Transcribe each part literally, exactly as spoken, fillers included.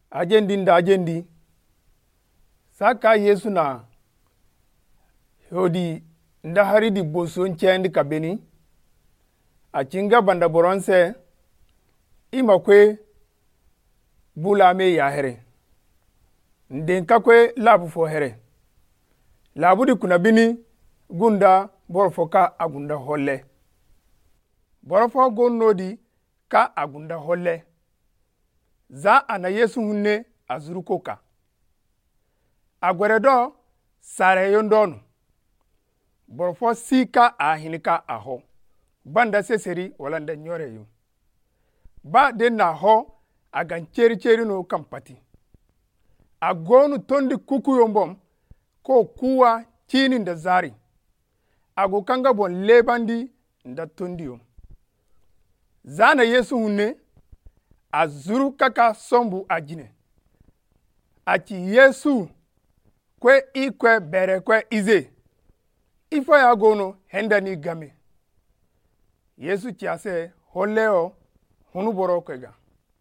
ajendi nda ajendi saka Yesu na hodi nda hari di boson chendi kabeni a cinga banda boronse ima kwe bula me ya here nden kakwe labu fo here labu di kuna bini gunda borfo ka agunda holle borfo gonno di ka agunda holle za ana Yesu hunne azuruko ka agwere do sare yondonu borfo sika a hinika aho banda seseri wala nda nyore yu ba de na ho agan cheri cheri no kampati agonu tondi kuku yombom ko kuwa chini nda zari ago kanga bon lebandi nda tondi yom zana Yesu hunne azuru kaka sombu ajine achi Yesu kwe ikwe bere kwe ize ifo ya gono henda ni game Yesu chiase holeo hunu boro kwega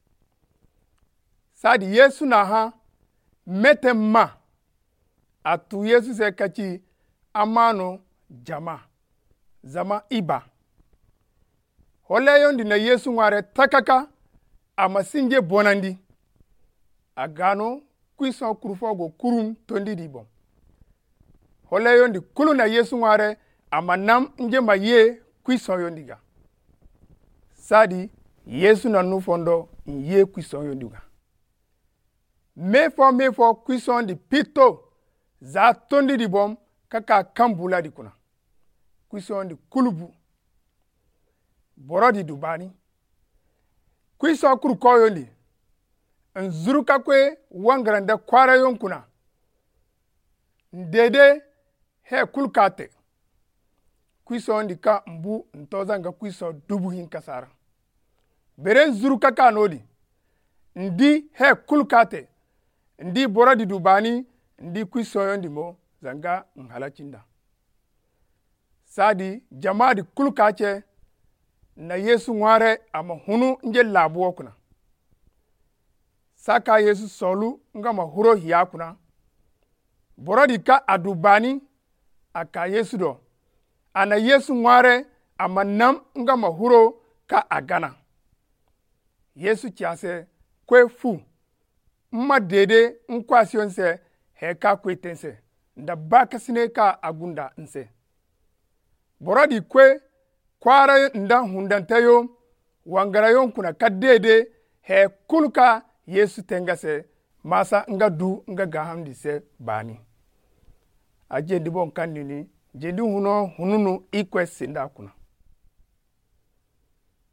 sadi Yesu na ha mete ma atu Yesu se kachi amano jama zama iba holeo ndi na Yesu ngware takaka amasinje bonandi agano kwison kurufogo kurum tondi dibom holeo ndi kulu na Yesu ngware amanam nje maye kwison yondiga sadi Yesu na nufondo ye kwison yondiga mefo mefo kwison di pito za tondi dibom kaka kambula di kuna kwison di kulubu borodi dubani kwison kuru koyondi nzuru kakwe wangrande kwara yonkuna ndede he kulkate kwison di ka mbu ntoza nga kwison dubu hin kasara bere nzuru kaka nodi ndi he kulkate ndi borodi dubani ndi kwison yondi mo zanga nhalachinda sadi jamaa di kulkache na Yesu ngware ama hunu nje labuwa kuna saka Yesu solu nga mahuro hiya kuna borodi ka adubani aka Yesu do ana Yesu ngware ama nam nga mahuro ka agana Yesu chiase kwe fu mma dede nkwasionse heka kwetense nda bakasine ka agunda nse borodi kwe kwara nda hundantayo wangarayon kuna kadede he kulka Yesu tengase masa nga du nga gahamdi se bani aje dibon kanini jendi huno hununu ikwe sinda kuna